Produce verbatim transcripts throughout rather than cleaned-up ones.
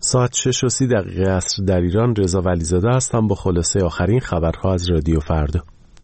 ساعت شش و سی دقیقه عصر در ایران. رضا ولیزاده هستم با خلاصه آخرین خبرها از رادیو فردا.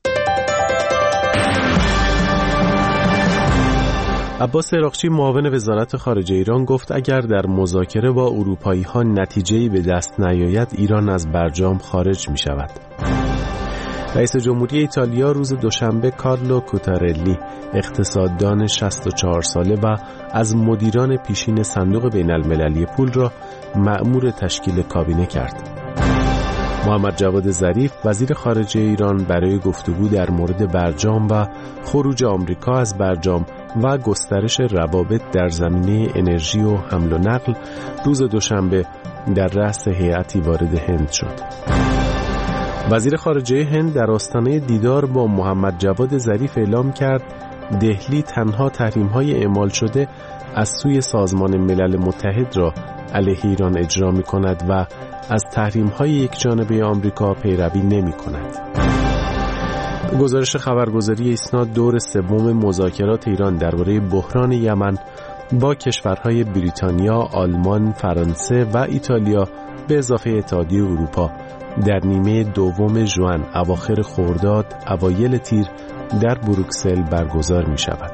عباس عراقچی معاون وزارت خارجه ایران گفت اگر در مذاکره با اروپایی‌ها نتیجه‌ای به دست نیاید ایران از برجام خارج می‌شود. رئیس جمهوری ایتالیا روز دوشنبه کارلو کوتارلی اقتصاددان شصت و چهار ساله و از مدیران پیشین صندوق بین المللی پول را مأمور تشکیل کابینه کرد. محمد جواد ظریف وزیر خارجه ایران برای گفتگو در مورد برجام و خروج آمریکا از برجام و گسترش روابط در زمینه انرژی و حمل و نقل روز دوشنبه در رأس هیئتی وارد هند شد. وزیر خارجه هند در آستانه دیدار با محمد جواد ظریف اعلام کرد دهلی تنها تحریم‌های اعمال شده از سوی سازمان ملل متحد را علیه ایران اجرا می‌کند و از تحریم‌های یکجانبه آمریکا پیروی نمی‌کند. گزارش خبرگزاری ایسنا دور سوم مذاکرات ایران درباره بحران یمن با کشورهای بریتانیا، آلمان، فرانسه و ایتالیا به اضافه اتحادیه اروپا در نیمه دوم ژوئن اواخر خرداد اوایل تیر در بروکسل برگزار می شود.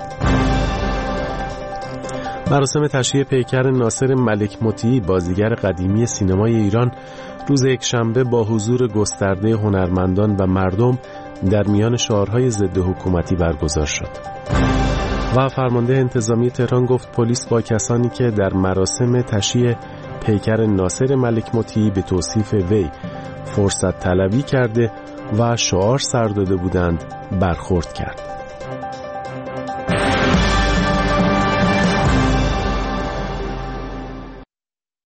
مراسم تشییع پیکر ناصر ملک مطیعی بازیگر قدیمی سینمای ایران روز یکشنبه با حضور گسترده هنرمندان و مردم در میان شعارهای ضد حکومتی برگزار شد. و فرمانده انتظامی تهران گفت پلیس با کسانی که در مراسم تشییع پیکر ناصر ملک مطیعی به توصیف وی فرصت طلبی کرده و شعار سر داده بودند برخورد کرد.